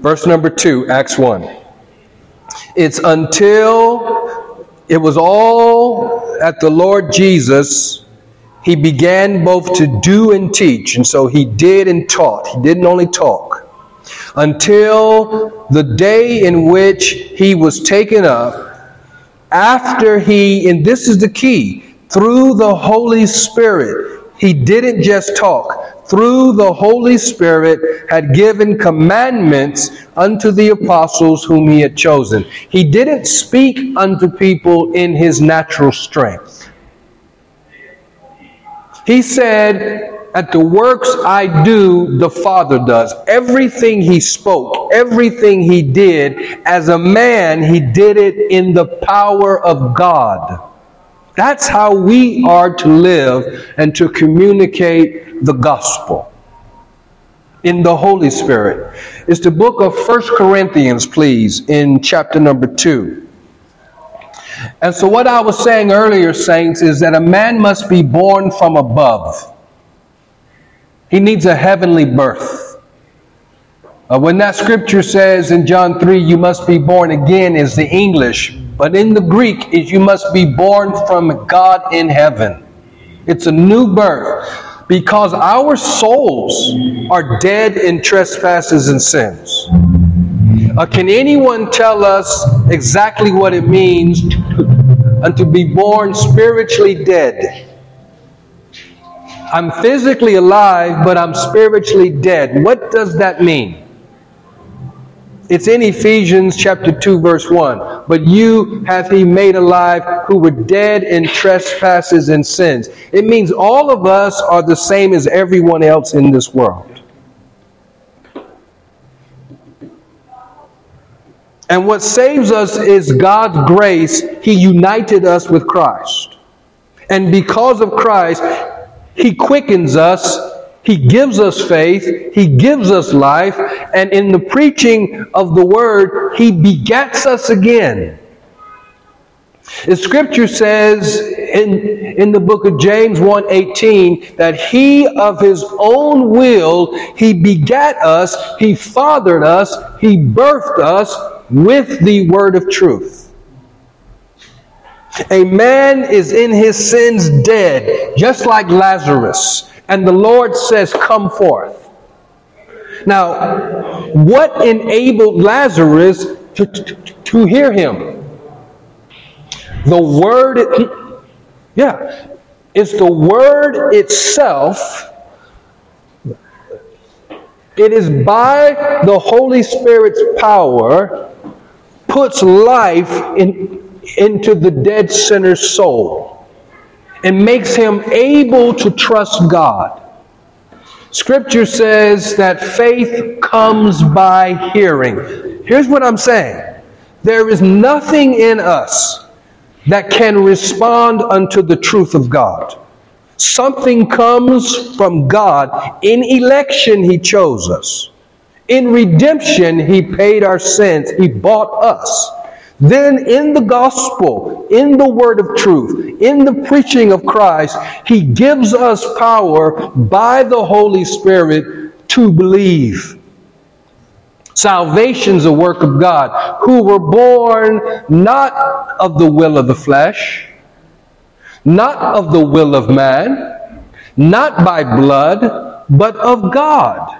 Verse number 2, Acts 1. It's until it was all at the Lord Jesus, he began both to do and teach. And so he did and taught. He didn't only talk. Until the day in which he was taken up, after he, and this is the key, through the Holy Spirit, he didn't just talk. Through the Holy Spirit had given commandments unto the apostles whom he had chosen. He didn't speak unto people in his natural strength. He said, at the works I do, the Father does. Everything he spoke, everything he did, as a man, he did it in the power of God. That's how we are to live and to communicate the gospel. In the Holy Spirit. It's the book of 1 Corinthians, please, in chapter number 2. And so what I was saying earlier, saints, is that a man must be born from above. He needs a heavenly birth. When that scripture says in John 3, you must be born again, is the English. But in the Greek, is you must be born from God in heaven. It's a new birth. Because our souls are dead in trespasses and sins. Can anyone tell us exactly what it means to be born spiritually dead? I'm physically alive, but I'm spiritually dead. What does that mean? It's in Ephesians chapter 2, verse 1. But you hath he made alive who were dead in trespasses and sins. It means all of us are the same as everyone else in this world. And what saves us is God's grace. He united us with Christ. And because of Christ, he quickens us. He gives us faith. He gives us life. And in the preaching of the word, he begets us again. The scripture says in the book of James 1:18 that he of his own will, he begat us, he fathered us, he birthed us with the word of truth. A man is in his sins dead, just like Lazarus. And the Lord says, come forth. Now, what enabled Lazarus to hear him? The word, it's the word itself. It is by the Holy Spirit's power puts life into the dead sinner's soul. And makes him able to trust God. Scripture says that faith comes by hearing. Here's what I'm saying. There is nothing in us that can respond unto the truth of God. Something comes from God. In election, he chose us. In redemption, he paid our sins. He bought us. Then in the gospel, in the word of truth, in the preaching of Christ, he gives us power by the Holy Spirit to believe. Salvation's a work of God, who were born not of the will of the flesh, not of the will of man, not by blood, but of God.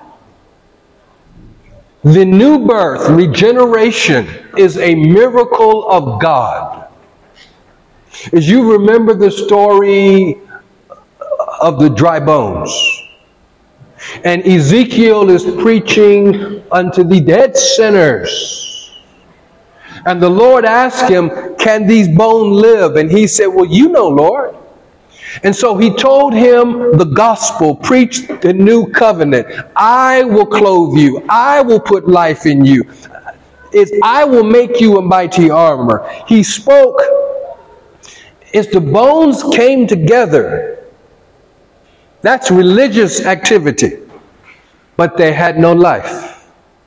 The new birth, regeneration, is a miracle of God. As you remember the story of the dry bones, and Ezekiel is preaching unto the dead sinners. And the Lord asked him, can these bones live? And he said, well, you know, Lord. And so he told him the gospel, preach the new covenant. I will clothe you. I will put life in you. I will make you a mighty armor. He spoke as the bones came together. That's religious activity. But they had no life.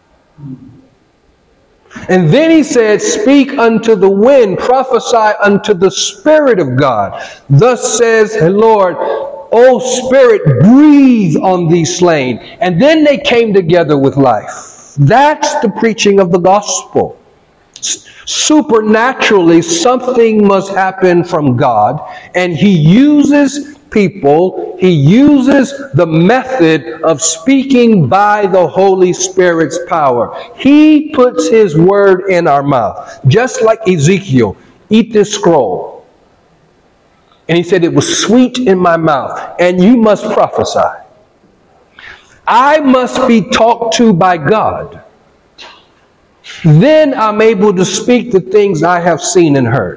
And then he said, speak unto the wind, prophesy unto the Spirit of God. Thus says the Lord, O Spirit, breathe on these slain. And then they came together with life. That's the preaching of the gospel. Supernaturally, something must happen from God, and He uses people, He uses the method of speaking by the Holy Spirit's power. He puts His word in our mouth, just like Ezekiel, eat this scroll. And he said, it was sweet in my mouth, and you must prophesy. I must be talked to by God. Then I'm able to speak the things I have seen and heard.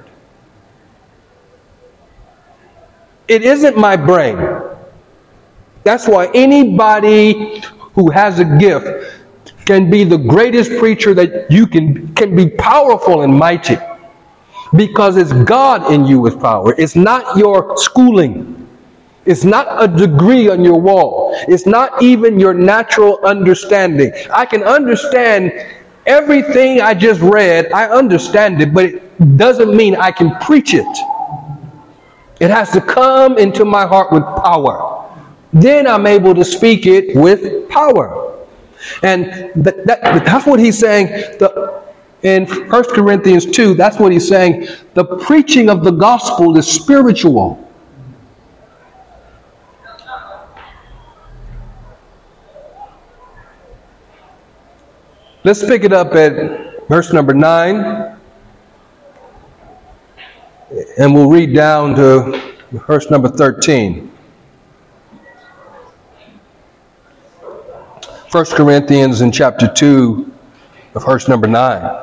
It isn't my brain. That's why anybody who has a gift can be the greatest preacher that you can be powerful and mighty. Because it's God in you with power. It's not your schooling. It's not a degree on your wall. It's not even your natural understanding. I can understand everything I just read. I understand it, but it doesn't mean I can preach it. It has to come into my heart with power. Then I'm able to speak it with power. And that's what he's saying. In 1 Corinthians 2, that's what he's saying. The preaching of the gospel is spiritual. Let's pick it up at verse number 9. And we'll read down to verse number 13. 1 Corinthians in chapter 2, verse number 9.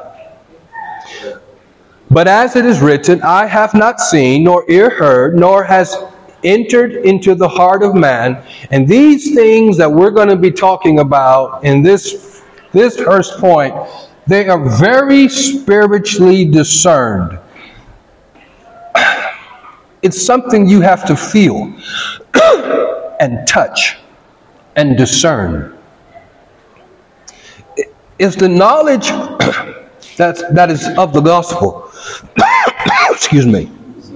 But as it is written, I have not seen, nor ear heard, nor has entered into the heart of man. And these things that we're going to be talking about in this first point, they are very spiritually discerned. It's something you have to feel and touch and discern. It's the knowledge that is of the gospel. Excuse me.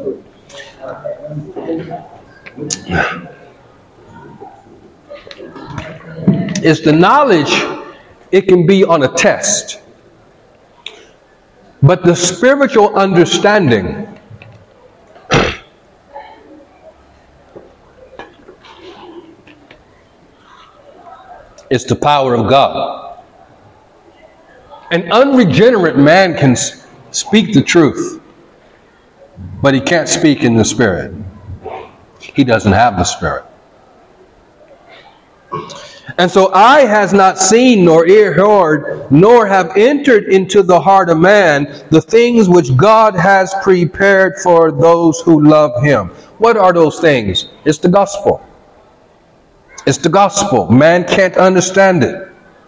It's the knowledge. It can be on a test. But the spiritual understanding is the power of God. An unregenerate man can speak the truth, but he can't speak in the Spirit. He doesn't have the Spirit. And so eye has not seen, nor ear heard, nor have entered into the heart of man the things which God has prepared for those who love Him. What are those things? It's the gospel. It's the gospel. Man can't understand it.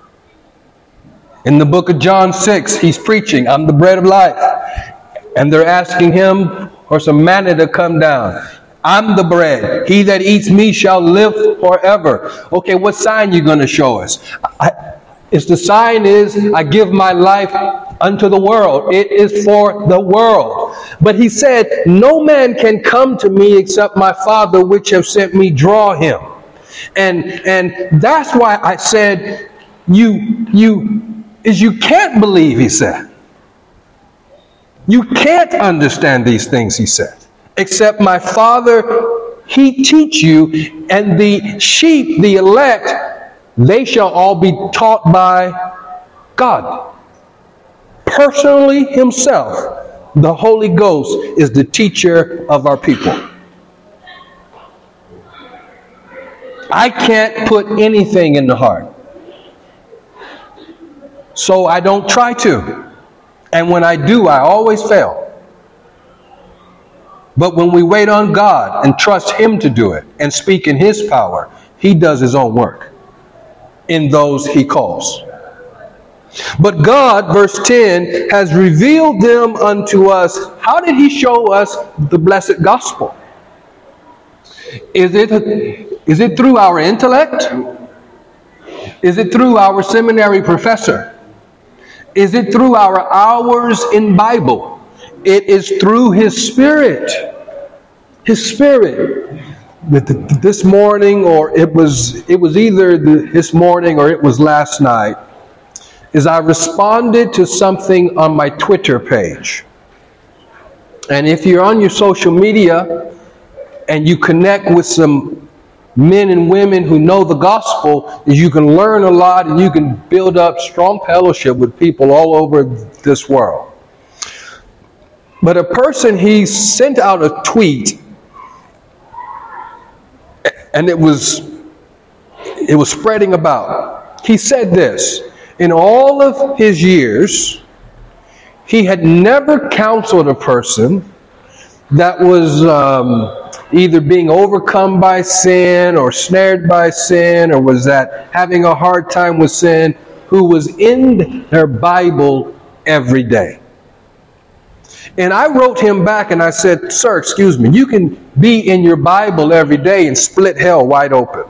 In the book of John 6, he's preaching, I'm the bread of life. And they're asking him for some manna to come down. I'm the bread. He that eats me shall live forever. Okay, what sign you going to show us? The sign is I give my life unto the world. It is for the world. But he said, no man can come to me except my Father which have sent me draw him. And that's why I said you can't believe, he said. You can't understand these things, he said, except my Father, He teach you, and the sheep, the elect, they shall all be taught by God. Personally Himself, the Holy Ghost is the teacher of our people. I can't put anything in the heart. So I don't try to. And when I do, I always fail. But when we wait on God and trust Him to do it and speak in His power, He does His own work in those He calls. But God, verse 10, has revealed them unto us. How did He show us the blessed gospel? Is it through our intellect? Is it through our seminary professor? Is it through our hours in Bible? It is through His Spirit. His Spirit. This morning, or it was either this morning or it was last night. is I responded to something on my Twitter page. And if you're on your social media and you connect with some men and women who know the gospel, you can learn a lot and you can build up strong fellowship with people all over this world. But a person, he sent out a tweet, and it was spreading about. He said this: in all of his years, he had never counseled a person that was either being overcome by sin or snared by sin or was that having a hard time with sin, who was in their Bible every day. And I wrote him back and I said, sir, excuse me, you can be in your Bible every day and split hell wide open.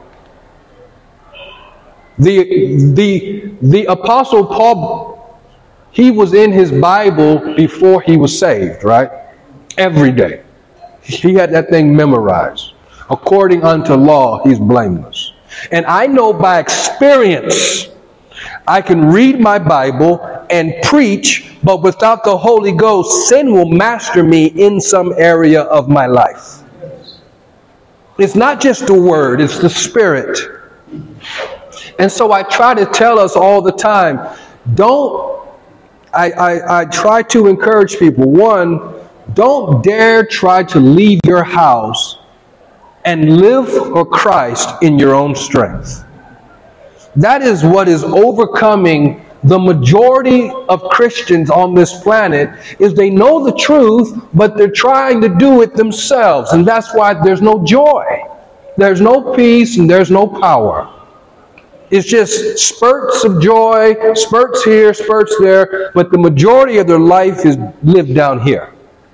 The Apostle Paul, he was in his Bible before he was saved, right? Every day. He had that thing memorized. According unto law, he's blameless. And I know by experience, I can read my Bible and preach, but without the Holy Ghost, sin will master me in some area of my life. It's not just the word, it's the Spirit. And so I try to tell us all the time, I try to encourage people. One, don't dare try to leave your house and live for Christ in your own strength. That is what is overcoming the majority of Christians on this planet, is they know the truth, but they're trying to do it themselves. And that's why there's no joy, there's no peace, and there's no power. It's just spurts of joy, spurts here, spurts there, but the majority of their life is lived down here.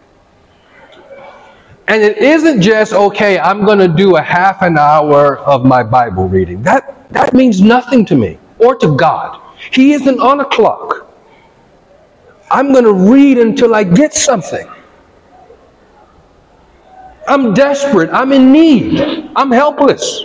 And it isn't just, okay, I'm going to do a half an hour of my Bible reading. That means nothing to me or to God. He isn't on a clock. I'm going to read until I get something. I'm desperate. I'm in need. I'm helpless.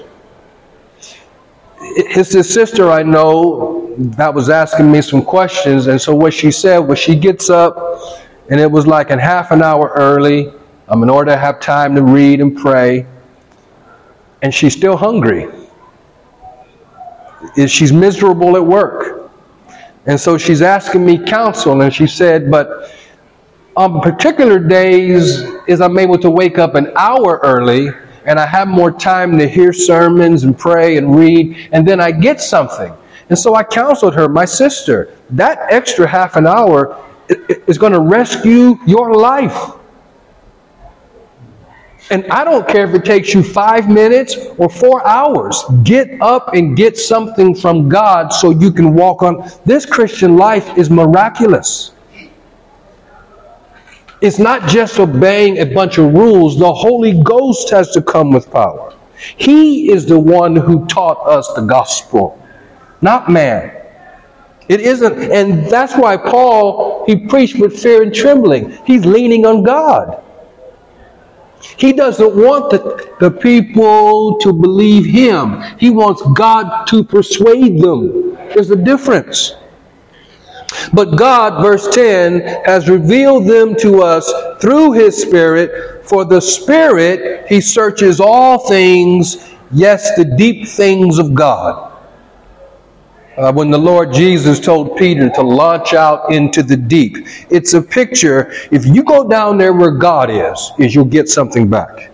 It's this sister I know that was asking me some questions, and so what she said was she gets up, and it was like a half an hour early, in order to have time to read and pray, and she's still hungry. She's miserable at work. And so she's asking me counsel, and she said, but on particular days I'm able to wake up an hour early, and I have more time to hear sermons and pray and read, and then I get something. And so I counseled her, my sister, that extra half an hour is going to rescue your life. And I don't care if it takes you 5 minutes or 4 hours. Get up and get something from God so you can walk on. This Christian life is miraculous. It's not just obeying a bunch of rules. The Holy Ghost has to come with power. He is the one who taught us the gospel, not man. It isn't, and that's why Paul, he preached with fear and trembling. He's leaning on God. He doesn't want the people to believe him. He wants God to persuade them. There's a difference. But God, verse 10, has revealed them to us through His Spirit. For the Spirit, He searches all things, yes, the deep things of God. When the Lord Jesus told Peter to launch out into the deep, it's a picture. If you go down there where God is you'll get something back.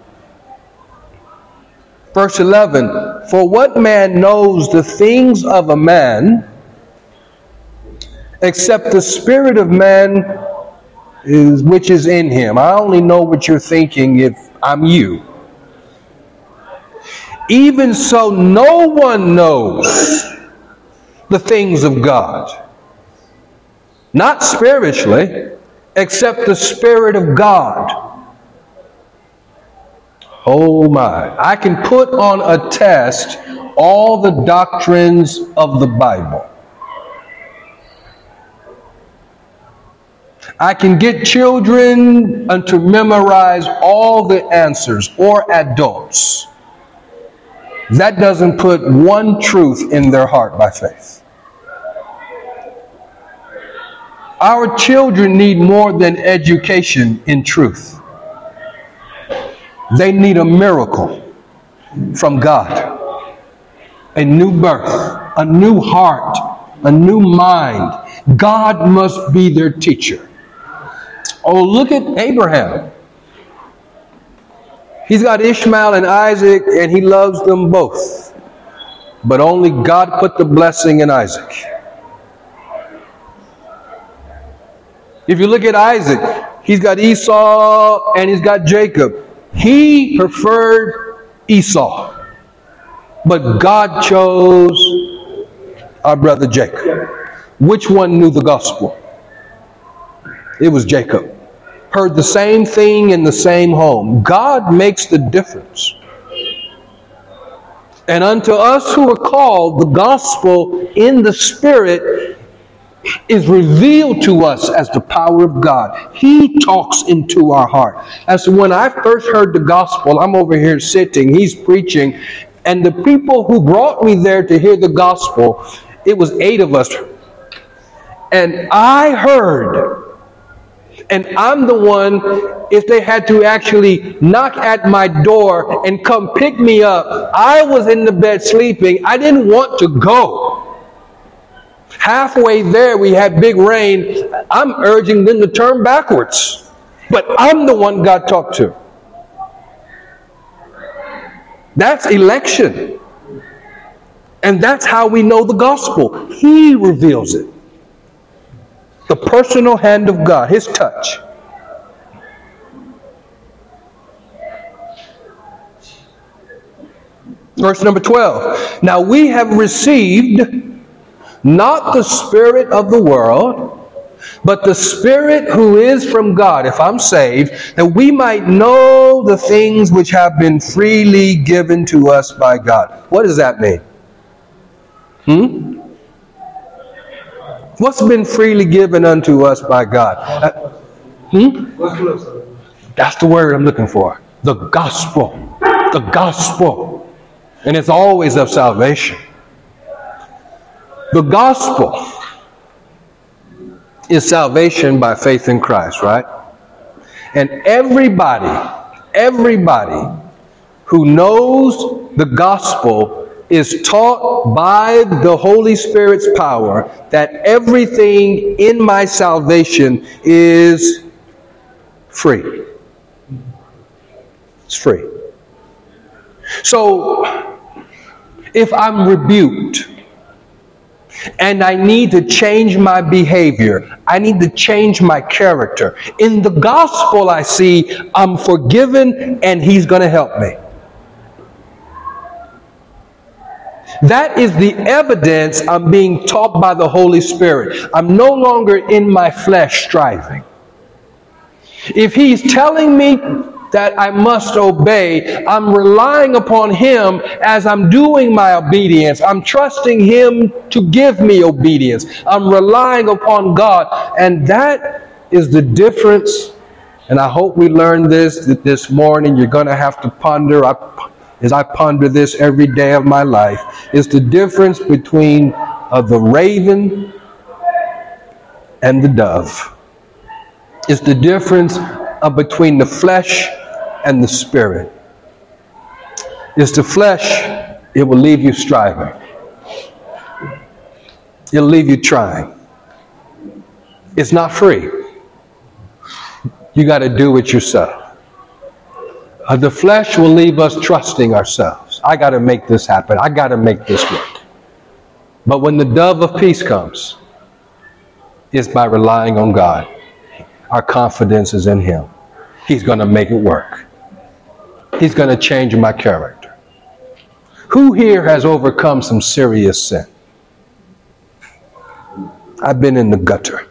Verse 11, for what man knows the things of a man, except the spirit of man which is in him? I only know what you're thinking if I'm you. Even so, no one knows the things of God, not spiritually, except the Spirit of God. Oh my. I can put on a test all the doctrines of the Bible. I can get children to memorize all the answers, or adults. That doesn't put one truth in their heart by faith. Our children need more than education in truth. They need a miracle from God. A new birth, a new heart, a new mind. God must be their teacher. Oh, look at Abraham. He's got Ishmael and Isaac, and he loves them both. But only God put the blessing in Isaac. If you look at Isaac, he's got Esau and he's got Jacob. He preferred Esau. But God chose our brother Jacob. Which one knew the gospel? It was Jacob. Heard the same thing in the same home. God makes the difference. And unto us who are called, the gospel in the Spirit is revealed to us as the power of God. He talks into our heart. As when I first heard the gospel, I'm over here sitting, he's preaching, and the people who brought me there to hear the gospel, it was 8 of us. And I heard, and I'm the one, if they had to actually knock at my door and come pick me up, I was in the bed sleeping. I didn't want to go. Halfway there, we had big rain. I'm urging them to turn backwards. But I'm the one God talked to. That's election. And that's how we know the gospel. He reveals it. The personal hand of God, His touch. Verse number 12. Now we have received not the spirit of the world, but the Spirit who is from God, if I'm saved, that we might know the things which have been freely given to us by God. What does that mean? What's been freely given unto us by God? That's the word I'm looking for. The gospel. The gospel. And it's always of salvation. The gospel is salvation by faith in Christ, right? And everybody who knows the gospel is taught by the Holy Spirit's power that everything in my salvation is free. It's free. So, if I'm rebuked, and I need to change my behavior, I need to change my character. In the gospel, I see I'm forgiven and He's going to help me. That is the evidence I'm being taught by the Holy Spirit. I'm no longer in my flesh striving. If He's telling me that I must obey, I'm relying upon Him as I'm doing my obedience. I'm trusting Him to give me obedience. I'm relying upon God. And that is the difference. And I hope we learned this morning. You're going to have to ponder, as I ponder this every day of my life, is the difference between the raven and the dove. It's the difference between the flesh and the spirit. It's the flesh, it will leave you striving. It'll leave you trying. It's not free. You got to do it yourself. The flesh will leave us trusting ourselves. I got to make this happen. I got to make this work. But when the dove of peace comes, it's by relying on God. Our confidence is in Him. He's going to make it work. He's going to change my character. Who here has overcome some serious sin? I've been in the gutter.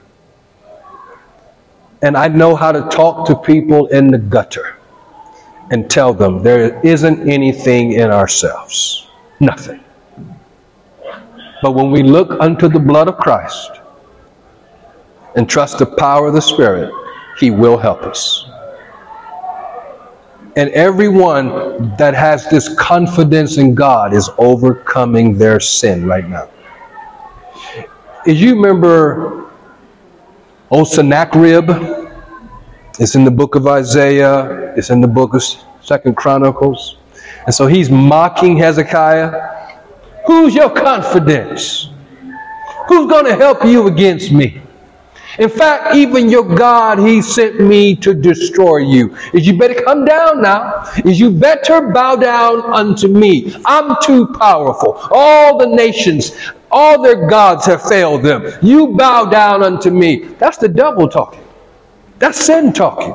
And I know how to talk to people in the gutter and tell them there isn't anything in ourselves. Nothing. But when we look unto the blood of Christ and trust the power of the Spirit, He will help us. And everyone that has this confidence in God is overcoming their sin right now. As you remember Old Sennacherib. It's in the book of Isaiah. It's in the book of 2nd Chronicles. And so he's mocking Hezekiah. Who's your confidence? Who's going to help you against me? In fact, even your God, he sent me to destroy you. Is you better come down now. Is you better bow down unto me. I'm too powerful. All the nations, all their gods have failed them. You bow down unto me. That's the devil talking. That's sin talking.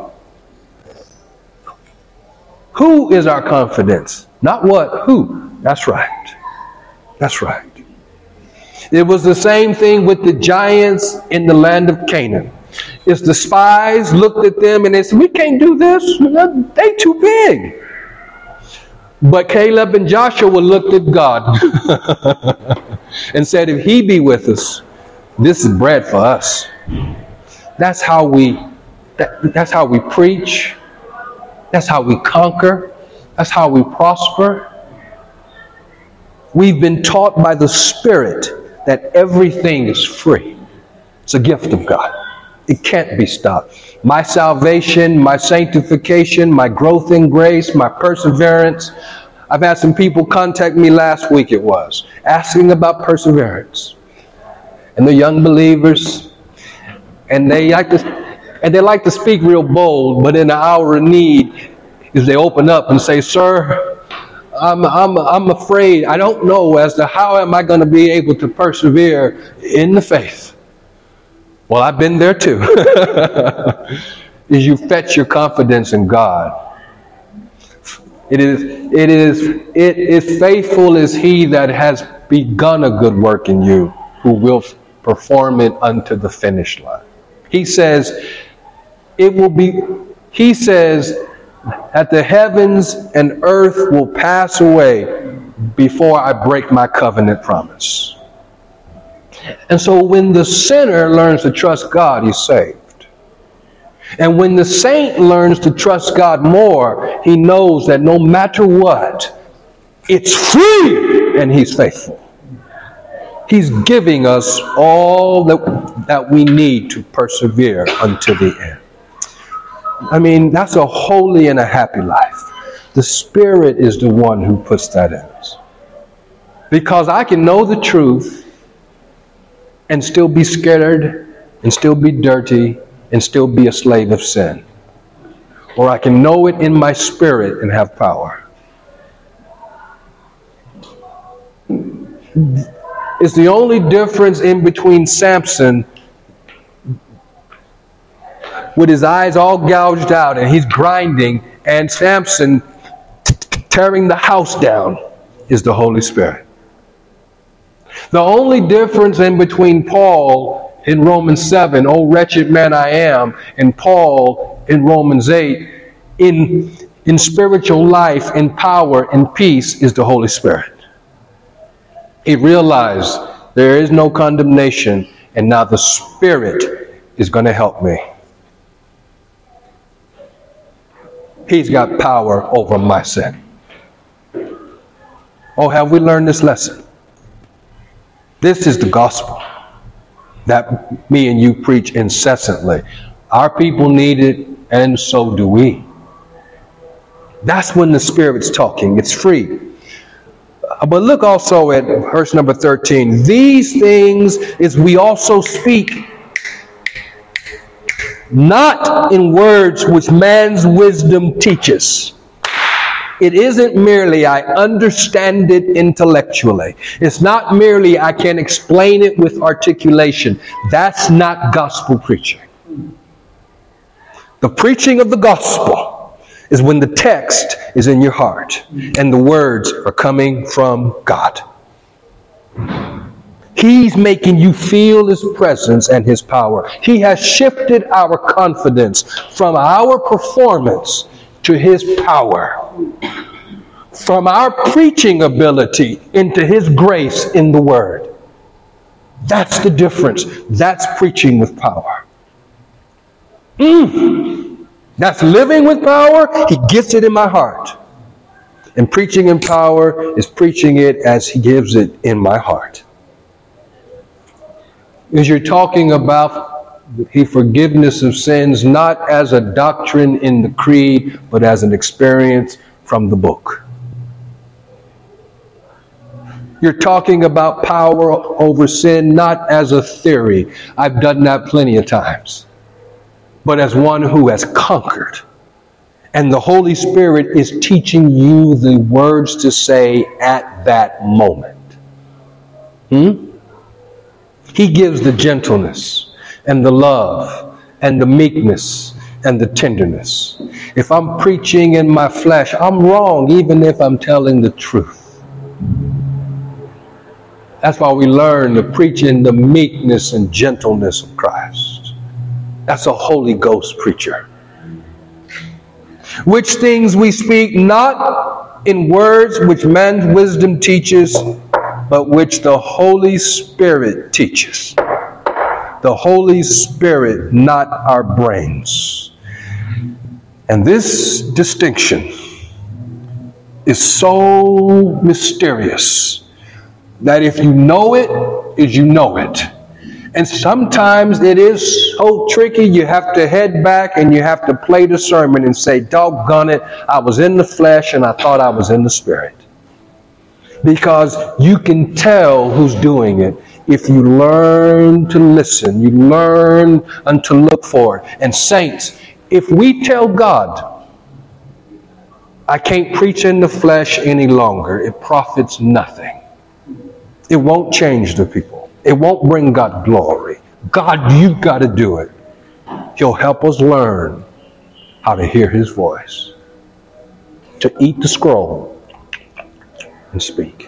Who is our confidence? Not what, who. That's right. That's right. It was the same thing with the giants in the land of Canaan. It's the spies looked at them and they said, we can't do this. They too big. But Caleb and Joshua looked at God and said, if he be with us, this is bread for us. That's how we preach. That's how we conquer. That's how we prosper. We've been taught by the Spirit that everything is free. It's a gift of God. It can't be stopped. My salvation, my sanctification, my growth in grace, my perseverance. I've had some people contact me last week, asking about perseverance. And they're young believers. And they like to speak real bold, but in an hour of need, is they open up and say, sir, I'm afraid. I don't know as to how am I going to be able to persevere in the faith. Well, I've been there too. Is you fetch your confidence in God. It is faithful is he that has begun a good work in you, who will perform it unto the finish line. He says, that the heavens and earth will pass away before I break my covenant promise. And so when the sinner learns to trust God, he's saved. And when the saint learns to trust God more, he knows that no matter what, it's free and he's faithful. He's giving us all that we need to persevere unto the end. I mean, that's a holy and a happy life. The Spirit is the one who puts that in us. Because I can know the truth and still be scared and still be dirty and still be a slave of sin. Or I can know it in my spirit and have power. It's the only difference in between Samson with his eyes all gouged out and he's grinding, and Samson tearing the house down is the Holy Spirit. The only difference in between Paul in Romans 7, oh wretched man I am, and Paul in Romans 8, in spiritual life, in power, in peace, is the Holy Spirit. He realized there is no condemnation, and now the Spirit is going to help me. He's got power over my sin. Oh, have we learned this lesson? This is the gospel that me and you preach incessantly. Our people need it, and so do we. That's when the Spirit's talking. It's free. But look also at verse number 13. These things is we also speak, not in words which man's wisdom teaches. It isn't merely I understand it intellectually. It's not merely I can explain it with articulation. That's not gospel preaching. The preaching of the gospel is when the text is in your heart and the words are coming from God. He's making you feel His presence and His power. He has shifted our confidence from our performance to His power. From our preaching ability into His grace in the Word. That's the difference. That's preaching with power. That's living with power. He gets it in my heart. And preaching in power is preaching it as He gives it in my heart. As you're talking about He forgiveness of sins, not as a doctrine in the creed, but as an experience from the book. You're talking about power over sin, not as a theory. I've done that plenty of times. But as one who has conquered. And the Holy Spirit is teaching you the words to say at that moment. He gives the gentleness and the love and the meekness and the tenderness. If I'm preaching in my flesh, I'm wrong even if I'm telling the truth. That's why we learn to preach in the meekness and gentleness of Christ. That's a Holy Ghost preacher. Which things we speak not in words which man's wisdom teaches, but which the Holy Spirit teaches. The Holy Spirit, not our brains. And this distinction is so mysterious that if you know it, you know it. And sometimes it is so tricky, you have to head back and you have to play the sermon and say, doggone it, I was in the flesh and I thought I was in the spirit. Because you can tell who's doing it if you learn to listen, you learn and to look for it. And saints, if we tell God, I can't preach in the flesh any longer, it profits nothing. It won't change the people. It won't bring God glory. God, you've got to do it. He'll help us learn how to hear His voice, to eat the scroll and speak.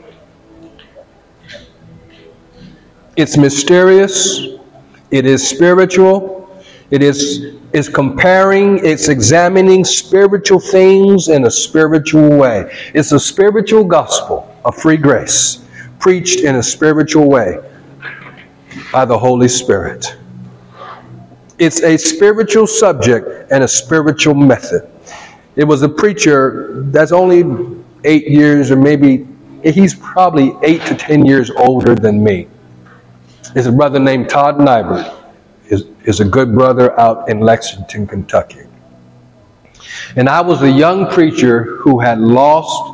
It's mysterious. It is spiritual. It is comparing, it's examining spiritual things in a spiritual way. It's a spiritual gospel of free grace, preached in a spiritual way by the Holy Spirit. It's a spiritual subject and a spiritual method. It was a preacher that's only 8 years, or maybe he's probably 8 to 10 years older than me. It's a brother named Todd Nybert. Is a good brother out in Lexington, Kentucky. And I was a young preacher who had lost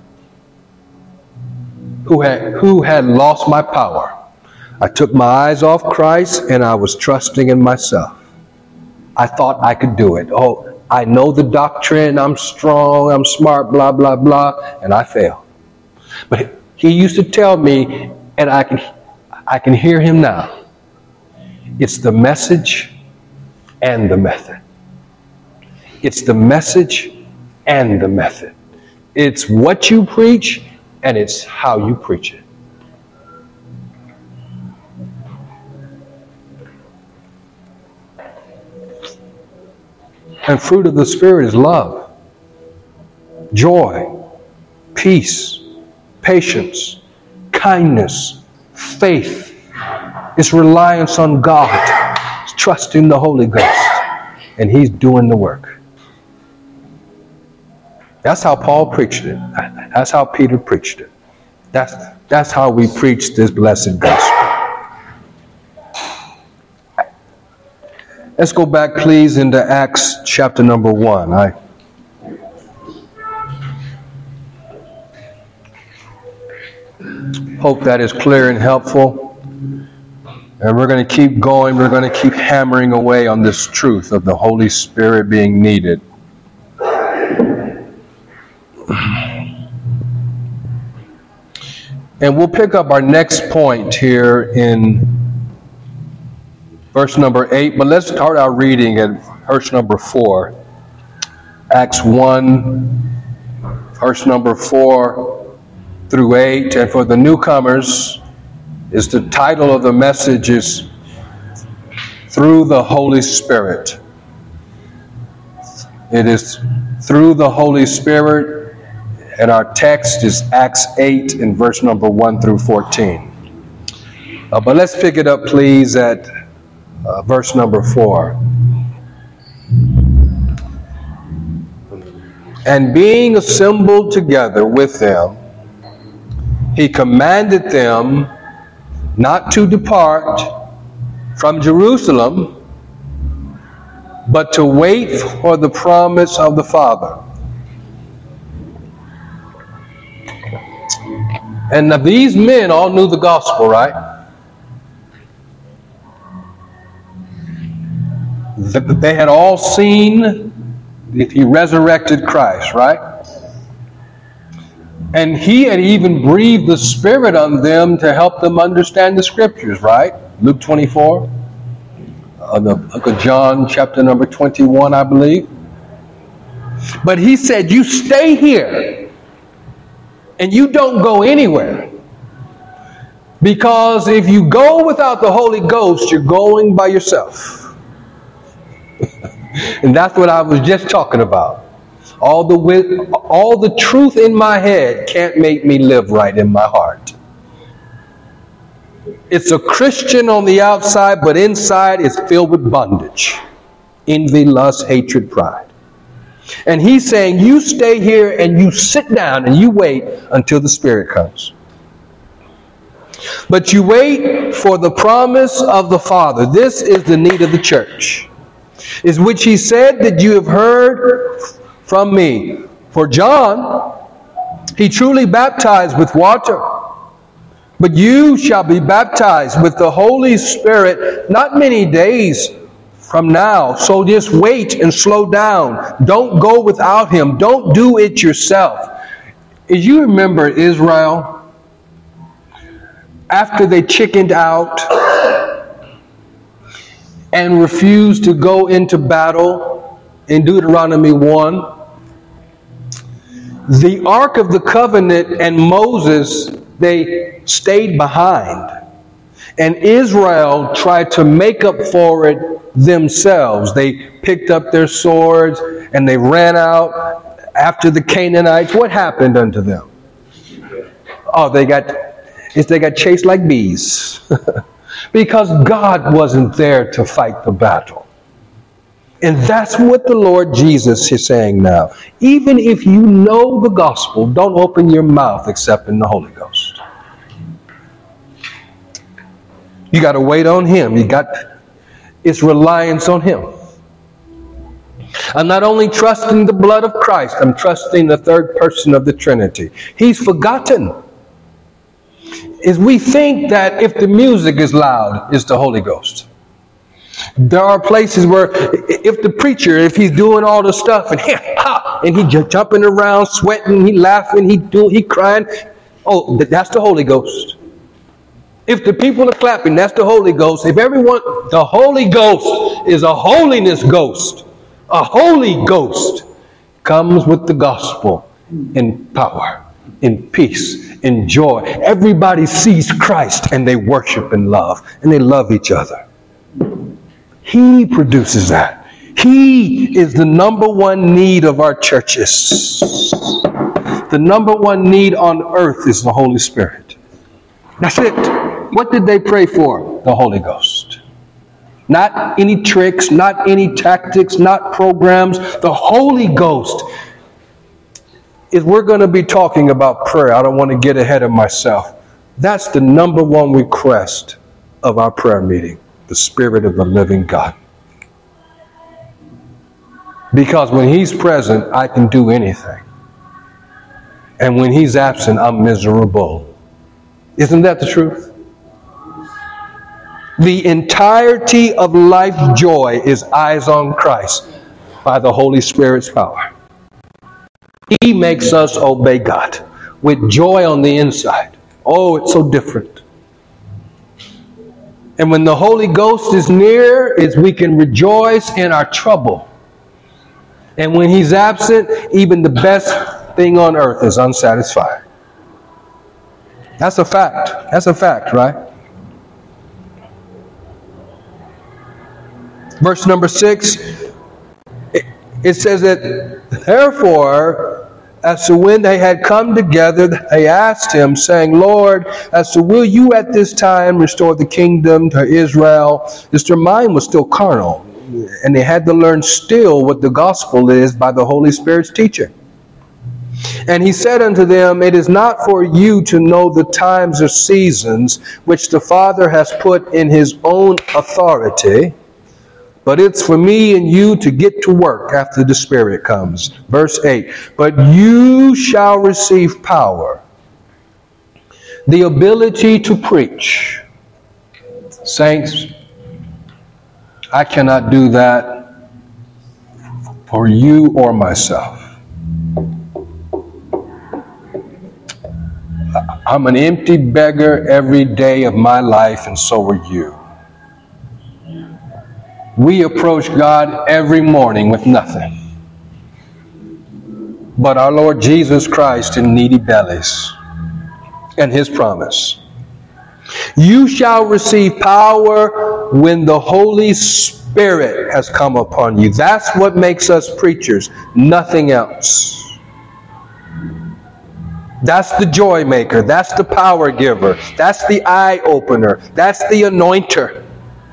my power. I took my eyes off Christ and I was trusting in myself. I thought I could do it. Oh, I know the doctrine, I'm strong, I'm smart, blah, blah, blah, and I failed. But he used to tell me, and I can hear him now, it's the message and the method. It's the message and the method. It's what you preach and it's how you preach it. And fruit of the Spirit is love, joy, peace, patience, kindness, faith. It's reliance on God. It's trusting the Holy Ghost. And He's doing the work. That's how Paul preached it. That's how Peter preached it. That's how we preach this blessed gospel. Let's go back, please, into Acts chapter number 1. I hope that is clear and helpful. And we're going to keep going. We're going to keep hammering away on this truth of the Holy Spirit being needed. And we'll pick up our next point here in verse number 8. But let's start our reading at verse number 4. Acts 1, verse number 4 through 8. And for the newcomers, is the title of the message is Through the Holy Spirit. It is through the Holy Spirit, and our text is Acts 8 in verse number 1 through 14. But let's pick it up, please, at verse number 4. And being assembled together with them, He commanded them not to depart from Jerusalem, but to wait for the promise of the Father. And now these men all knew the gospel, right? They had all seen that he resurrected Christ, right? And he had even breathed the Spirit on them to help them understand the Scriptures, right? Luke 24, the book of John, chapter number 21, I believe. But he said, you stay here and you don't go anywhere. Because if you go without the Holy Ghost, you're going by yourself. And that's what I was just talking about. All the truth in my head can't make me live right in my heart. It's a Christian on the outside, but inside it's filled with bondage. Envy, lust, hatred, pride. And he's saying, you stay here and you sit down and you wait until the Spirit comes. But you wait for the promise of the Father. This is the need of the church. Is which he said that you have heard from me. For John, he truly baptized with water. But you shall be baptized with the Holy Spirit not many days from now. So just wait and slow down. Don't go without him. Don't do it yourself. As you remember Israel, after they chickened out and refused to go into battle in Deuteronomy 1, the Ark of the Covenant and Moses, they stayed behind. And Israel tried to make up for it themselves. They picked up their swords and they ran out after the Canaanites. What happened unto them? Oh, they got chased like bees. Because God wasn't there to fight the battle. And that's what the Lord Jesus is saying now. Even if you know the gospel, don't open your mouth except in the Holy Ghost. You got to wait on him. It's reliance on him. I'm not only trusting the blood of Christ, I'm trusting the third person of the Trinity. He's forgotten. Is we think that if the music is loud, it's the Holy Ghost. There are places where if the preacher, if he's doing all the stuff and he jumping around, sweating, he laughing, he crying, oh, that's the Holy Ghost. If the people are clapping, that's the Holy Ghost. If the Holy Ghost is a holiness ghost. A Holy Ghost comes with the gospel in power, in peace, in joy. Everybody sees Christ and they worship and love. And they love each other. He produces that. He is the number one need of our churches. The number one need on earth is the Holy Spirit. That's it. What did they pray for? The Holy Ghost. Not any tricks, not any tactics, not programs. The Holy Ghost. If we're going to be talking about prayer, I don't want to get ahead of myself. That's the number one request of our prayer meeting. The Spirit of the living God. Because when He's present, I can do anything. And when He's absent, I'm miserable. Isn't that the truth? The entirety of life joy is eyes on Christ by the Holy Spirit's power. He makes us obey God with joy on the inside. Oh, it's so different. And when the Holy Ghost is near, we can rejoice in our trouble. And when He's absent, even the best thing on earth is unsatisfied. That's a fact. That's a fact, right? Verse number 6, it says that, therefore, as to when they had come together, they asked Him, saying, Lord, as to will you at this time restore the kingdom to Israel? Their mind was still carnal, and they had to learn still what the gospel is by the Holy Spirit's teaching. And he said unto them, it is not for you to know the times or seasons which the Father has put in his own authority, but it's for me and you to get to work after the Spirit comes. Verse 8, but you shall receive power, the ability to preach. Saints, I cannot do that for you or myself. I'm an empty beggar every day of my life, and so are you. We approach God every morning with nothing but our Lord Jesus Christ and needy bellies and his promise. You shall receive power when the Holy Spirit has come upon you. That's what makes us preachers, nothing else. That's the joy maker. That's the power giver. That's the eye opener. That's the anointer.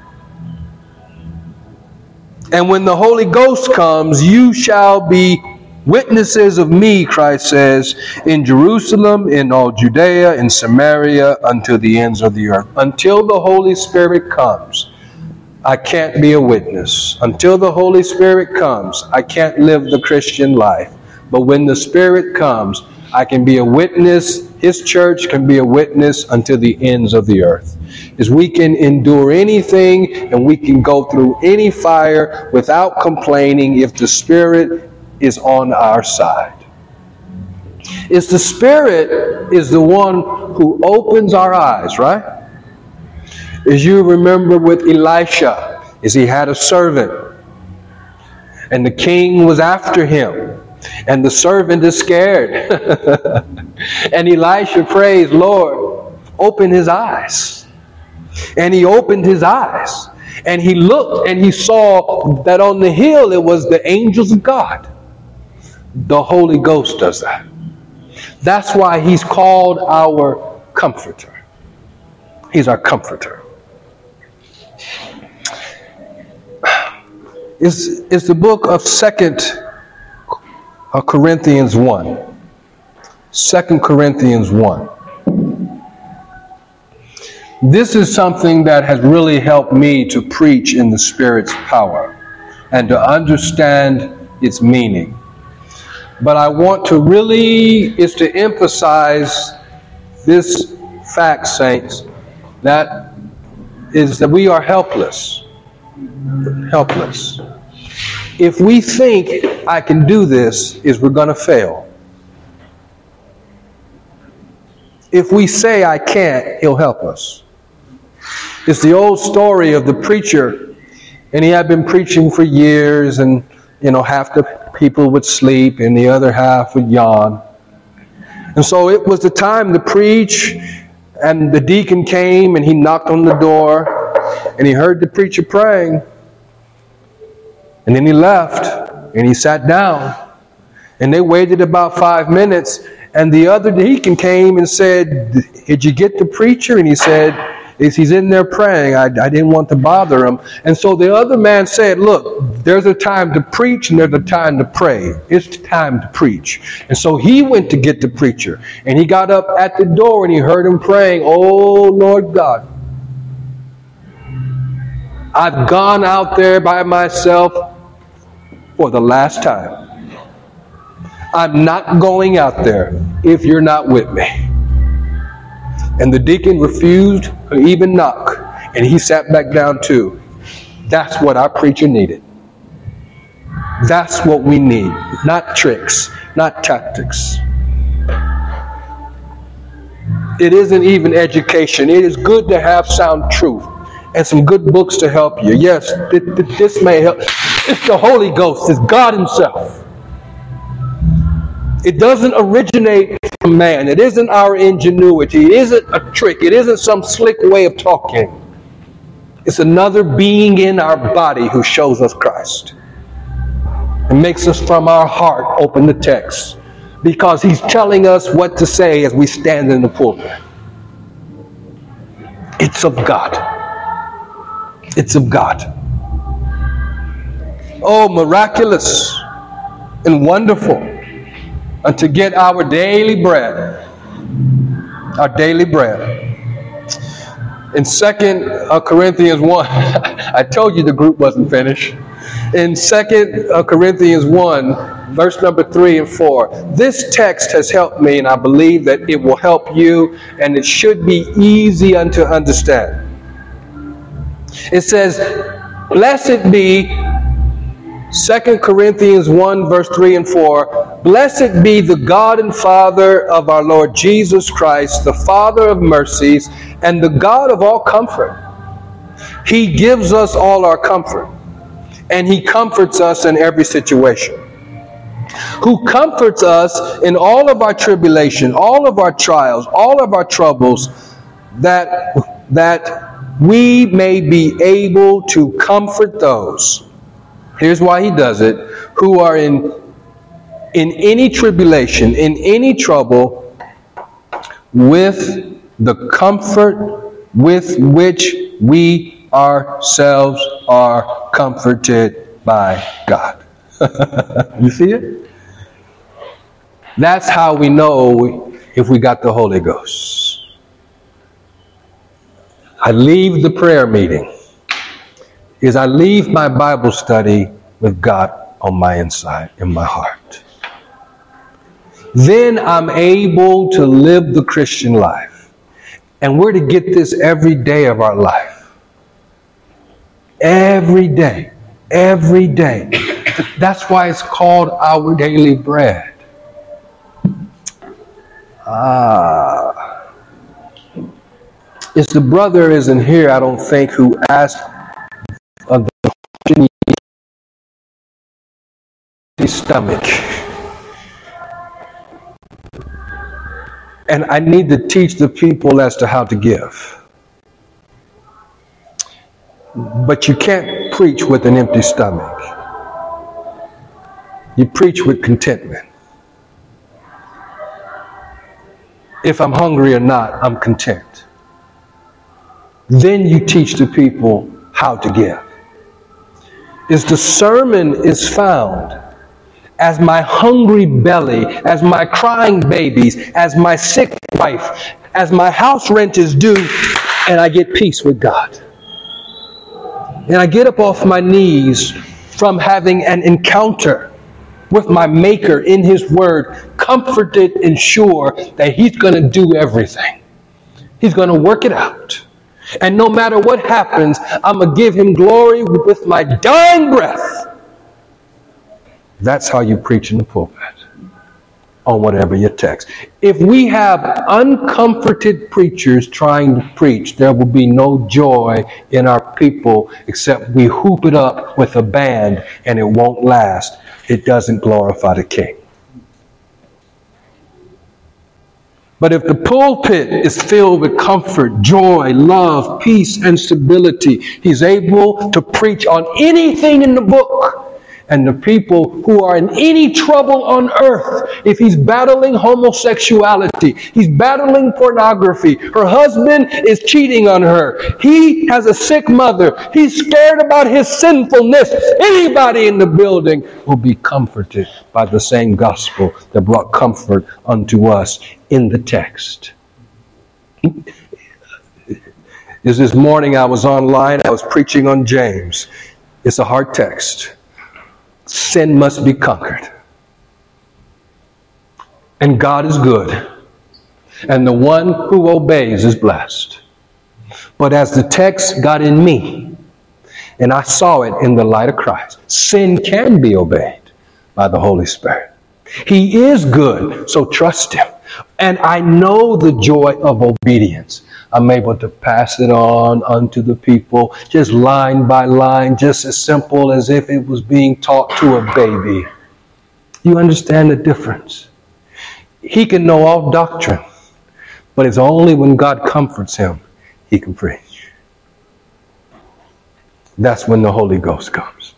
And when the Holy Ghost comes, you shall be witnesses of me, Christ says, in Jerusalem, in all Judea, in Samaria, unto the ends of the earth. Until the Holy Spirit comes, I can't be a witness. Until the Holy Spirit comes, I can't live the Christian life. But when the Spirit comes, I can be a witness. His church can be a witness unto the ends of the earth. As we can endure anything and we can go through any fire without complaining if the Spirit is on our side. It's the Spirit is the one who opens our eyes, right? As you remember with Elisha, as he had a servant and the king was after him. And the servant is scared. And Elisha prays, Lord, open his eyes. And he opened his eyes. And he looked and he saw that on the hill it was the angels of God. The Holy Ghost does that. That's why he's called our comforter. He's our comforter. It's the book of 2 Corinthians 1. 2 Corinthians 1. This is something that has really helped me to preach in the Spirit's power and to understand its meaning. But I want to to emphasize this fact, saints, that is that we are helpless. Helpless. If we think I can do this, we're going to fail. If we say I can't, he'll help us. It's the old story of the preacher, and he had been preaching for years, and half the people would sleep and the other half would yawn. And so it was the time to preach, and the deacon came and he knocked on the door, and he heard the preacher praying. And then he left, and he sat down, and they waited about 5 minutes, and the other deacon came and said, did you get the preacher? And he said, he's in there praying. I didn't want to bother him. And so the other man said, look, there's a time to preach and there's a time to pray. It's time to preach. And so he went to get the preacher, and he got up at the door and he heard him praying, oh, Lord God, I've gone out there by myself for the last time. I'm not going out there if you're not with me. And the deacon refused to even knock, and he sat back down too. That's what our preacher needed. That's what we need. Not tricks, not tactics. It isn't even education. It is good to have sound truth and some good books to help you. Yes, this may help. It's the Holy Ghost. It's God himself. It doesn't originate from man. It isn't our ingenuity. It isn't a trick. It isn't some slick way of talking. It's another being in our body who shows us Christ. And makes us from our heart open the text. Because he's telling us what to say as we stand in the pulpit. It's of God. It's of God. Oh, miraculous and wonderful and to get our daily bread. Our daily bread. In 2 Corinthians 1, I told you the group wasn't finished. In 2 Corinthians 1, verse number 3 and 4, this text has helped me, and I believe that it will help you, and it should be easy to understand. It says, blessed be, 2 Corinthians 1, verse 3 and 4, blessed be the God and Father of our Lord Jesus Christ, the Father of mercies, and the God of all comfort. He gives us all our comfort, and He comforts us in every situation. Who comforts us in all of our tribulation, all of our trials, all of our troubles, that we may be able to comfort those. Here's why He does it. Who are in any tribulation, in any trouble, with the comfort with which we ourselves are comforted by God. You see it? That's how we know if we got the Holy Ghost. I leave the prayer meeting. I leave my Bible study with God on my inside, in my heart. Then I'm able to live the Christian life. And we're to get this every day of our life. Every day. Every day. That's why it's called our daily bread. It's the brother isn't here, I don't think, who asked of the stomach. And I need to teach the people as to how to give. But you can't preach with an empty stomach. You preach with contentment. If I'm hungry or not, I'm content. Then you teach the people how to give. The sermon is found as my hungry belly, as my crying babies, as my sick wife, as my house rent is due, and I get peace with God. And I get up off my knees from having an encounter with my Maker in His Word, comforted and sure that He's going to do everything. He's going to work it out. And no matter what happens, I'm going to give Him glory with my dying breath. That's how you preach in the pulpit, on whatever your text. If we have uncomforted preachers trying to preach, there will be no joy in our people except we hoop it up with a band and it won't last. It doesn't glorify the King. But if the pulpit is filled with comfort, joy, love, peace, and stability, he's able to preach on anything in the book. And the people who are in any trouble on earth, if he's battling homosexuality, he's battling pornography, her husband is cheating on her, he has a sick mother, he's scared about his sinfulness, anybody in the building will be comforted by the same gospel that brought comfort unto us in the text. This morning I was online, I was preaching on James. It's a hard text. Sin must be conquered. And God is good. And the one who obeys is blessed. But as the text got in me, and I saw it in the light of Christ, sin can be obeyed by the Holy Spirit. He is good, so trust Him. And I know the joy of obedience. I'm able to pass it on unto the people, just line by line, just as simple as if it was being taught to a baby. You understand the difference? He can know all doctrine, but it's only when God comforts him he can preach. That's when the Holy Ghost comes.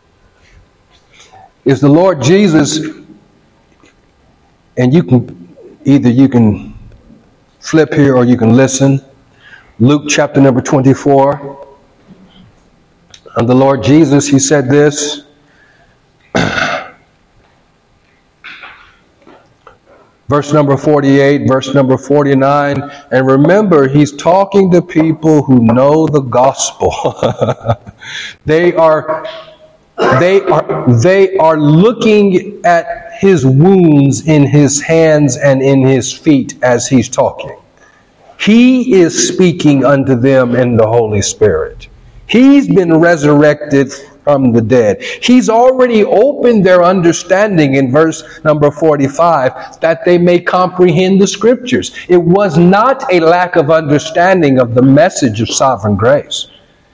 It's the Lord Jesus, and you can flip here or you can listen. Luke chapter number 24. And the Lord Jesus, He said this. Verse number 48, verse number 49. And remember, he's talking to people who know the gospel. They are looking at his wounds in his hands and in his feet as he's talking. He is speaking unto them in the Holy Spirit. He's been resurrected from the dead. He's already opened their understanding in verse number 45 that they may comprehend the scriptures. It was not a lack of understanding of the message of sovereign grace.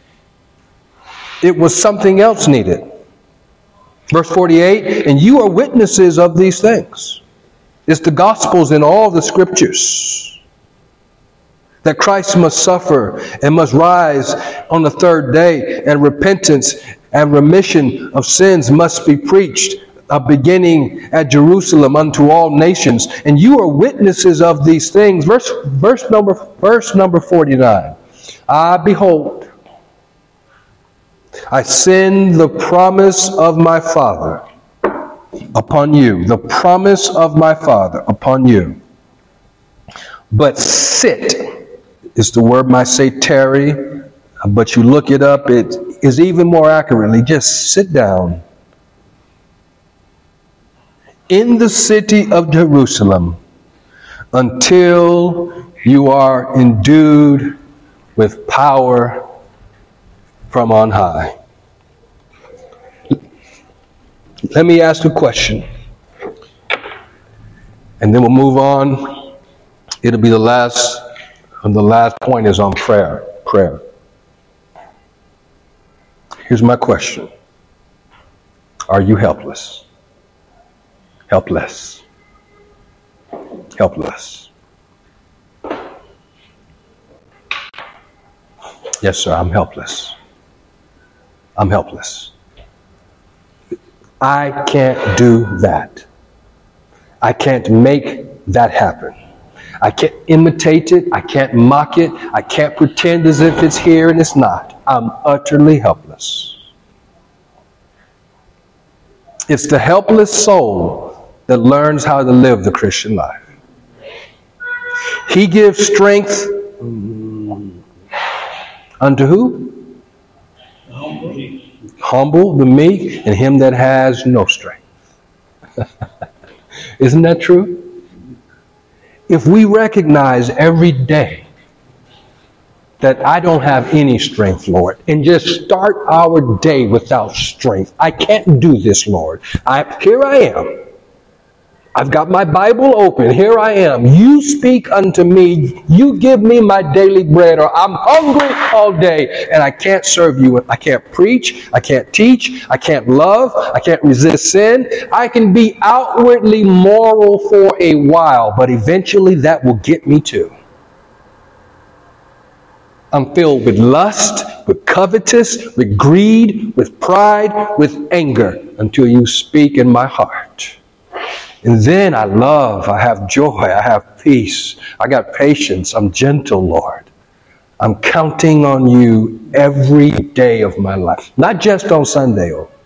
It was something else needed. Verse 48, and you are witnesses of these things. It's the Gospels in all the scriptures. That Christ must suffer and must rise on the third day, and repentance and remission of sins must be preached, beginning at Jerusalem unto all nations. And you are witnesses of these things. Verse number 49. Behold, I send the promise of my Father upon you. The promise of my Father upon you. But sit is the word might say tarry, but you look it up, it is even more accurately, just sit down in the city of Jerusalem until you are endued with power from on high. Let me ask a question, and then we'll move on. It'll be the last point is on prayer. Here's my question. Are you helpless? Helpless. Helpless. Yes, sir, I'm helpless. I'm helpless. I can't do that. I can't make that happen. I can't imitate it. I can't mock it. I can't pretend as if it's here and it's not. I'm utterly helpless. It's the helpless soul that learns how to live the Christian life. He gives strength unto who? Humble, the meek, and him that has no strength. Isn't that true? If we recognize every day that I don't have any strength, Lord, and just start our day without strength. I can't do this, Lord. Here I am. I've got my Bible open. Here I am. You speak unto me. You give me my daily bread, or I'm hungry all day and I can't serve you. I can't preach. I can't teach. I can't love. I can't resist sin. I can be outwardly moral for a while, but eventually that will get me too. I'm filled with lust, with covetous, with greed, with pride, with anger, until you speak in my heart. And then I love, I have joy, I have peace, I got patience, I'm gentle, Lord. I'm counting on you every day of my life, not just on Sunday.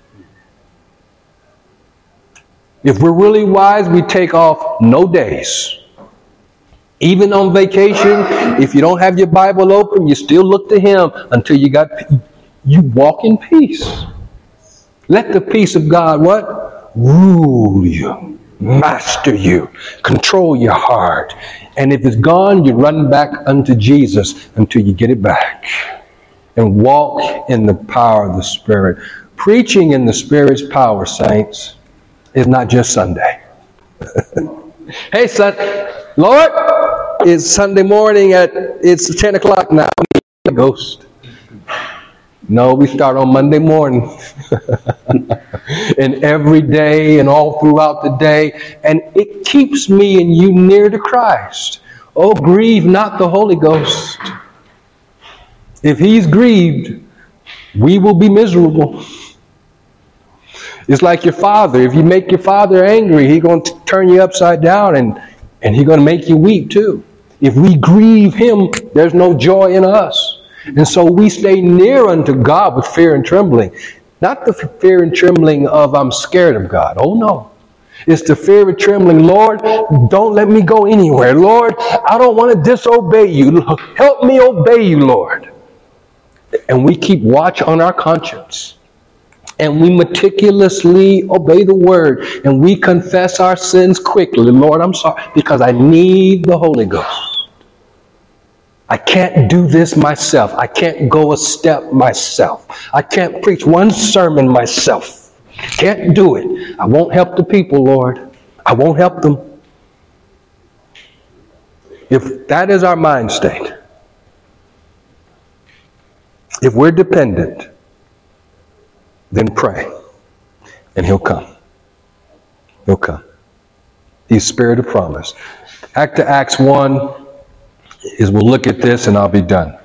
If we're really wise, we take off no days. Even on vacation, if you don't have your Bible open, you still look to Him until you walk in peace. Let the peace of God what? Rule you. Master you, control your heart, and if it's gone, you run back unto Jesus until you get it back, and walk in the power of the Spirit. Preaching in the Spirit's power, saints, is not just Sunday. Hey, Lord, it's Sunday morning it's 10 o'clock now. Ghost. No, we start on Monday morning. And every day and all throughout the day. And it keeps me and you near to Christ. Oh, grieve not the Holy Ghost. If He's grieved, we will be miserable. It's like your father. If you make your father angry, He's going to turn you upside down and He's going to make you weep too. If we grieve Him, there's no joy in us. And so we stay near unto God with fear and trembling. Not the fear and trembling of I'm scared of God. Oh no. It's the fear and trembling. Lord, don't let me go anywhere. Lord, I don't want to disobey you. Help me obey you, Lord. And we keep watch on our conscience. And we meticulously obey the word. And we confess our sins quickly. Lord, I'm sorry, because I need the Holy Ghost. I can't do this myself. I can't go a step myself. I can't preach one sermon myself. Can't do it. I won't help the people, Lord. I won't help them. If that is our mind state, if we're dependent, then pray, and He'll come. He'll come. He's Spirit of promise. Back to Acts 1 is we'll look at this and I'll be done.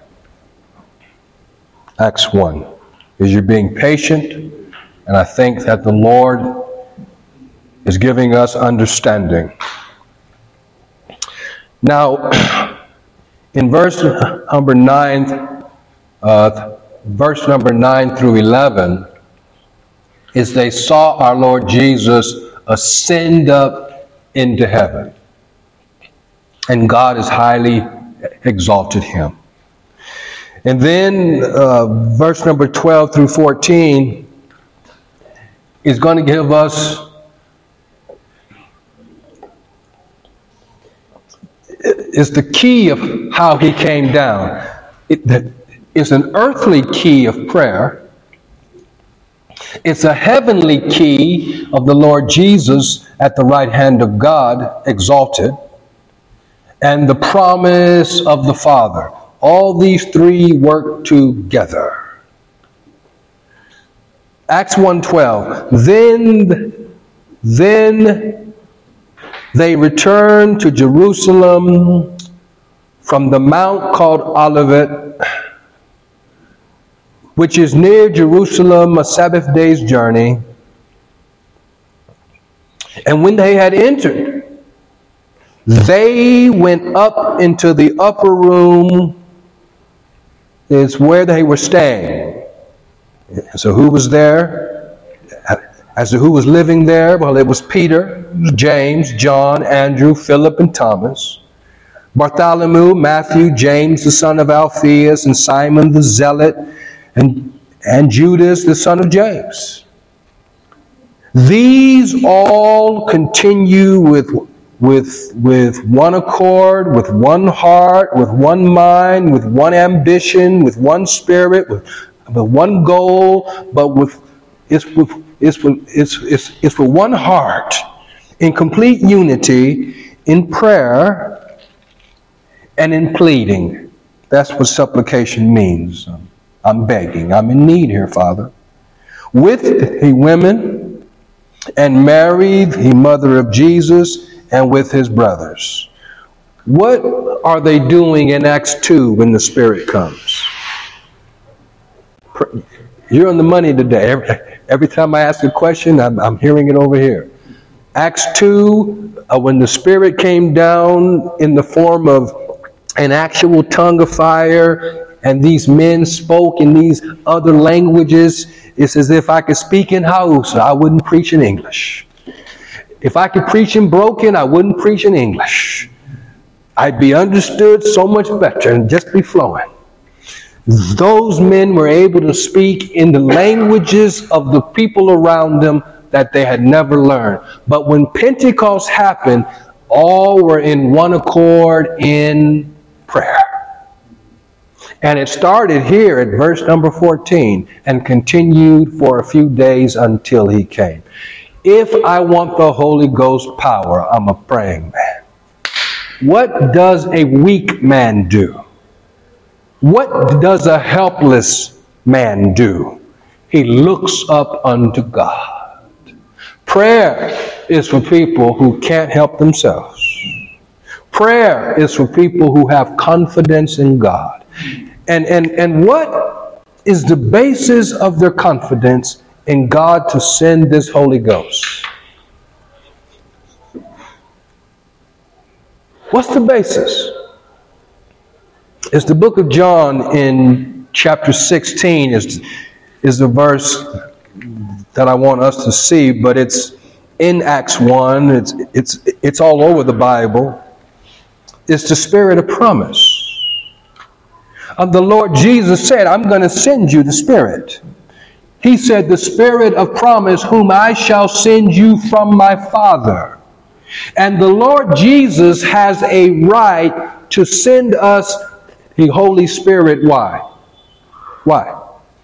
Acts 1 is you're being patient. And I think that the Lord is giving us understanding. Now, in verse number 9 through 11, is they saw our Lord Jesus ascend up into heaven. And God has highly exalted Him. And then verse number 12 through 14 is going to give us is the key of how He came down. It's an earthly key of prayer. It's a heavenly key of the Lord Jesus at the right hand of God, exalted, and the promise of the Father. All these three work together. Acts 1:12. Then they returned to Jerusalem from the mount called Olivet, which is near Jerusalem, a Sabbath day's journey. And when they had entered, they went up into the upper room. It's where they were staying. So who was there? As to who was living there, well, it was Peter, James, John, Andrew, Philip, and Thomas, Bartholomew, Matthew, James, the son of Alphaeus, and Simon the Zealot, and Judas, the son of James. These all continue with one accord, with one heart, with one mind, with one ambition, with one spirit, with one goal, but it's for one heart, in complete unity, in prayer, and in pleading. That's what supplication means. I'm begging. I'm in need here, Father. With the women, and Mary, the mother of Jesus, and with his brothers. What are they doing in Acts 2 when the Spirit comes? You're on the money today. Every time I ask a question, I'm hearing it over here. Acts 2, when the Spirit came down in the form of an actual tongue of fire, and these men spoke in these other languages, it's as if I could speak in Hausa, I wouldn't preach in English. If I could preach in broken, I wouldn't preach in English. I'd be understood so much better and just be flowing. Those men were able to speak in the languages of the people around them that they had never learned. But when Pentecost happened, all were in one accord in prayer. And it started here at verse number 14 and continued for a few days until he came. If I want the Holy Ghost power, I'm a praying man. What does a weak man do? What does a helpless man do? He looks up unto God. Prayer is for people who can't help themselves. Prayer is for people who have confidence in God. And what is the basis of their confidence in God to send this Holy Ghost? What's the basis? It's the book of John in chapter 16 is the verse that I want us to see, but it's in Acts 1, it's all over the Bible. It's the Spirit of promise. The Lord Jesus said, I'm going to send you the Spirit. He said, the Spirit of promise, whom I shall send you from my Father. And the Lord Jesus has a right to send us the Holy Spirit. Why? Why?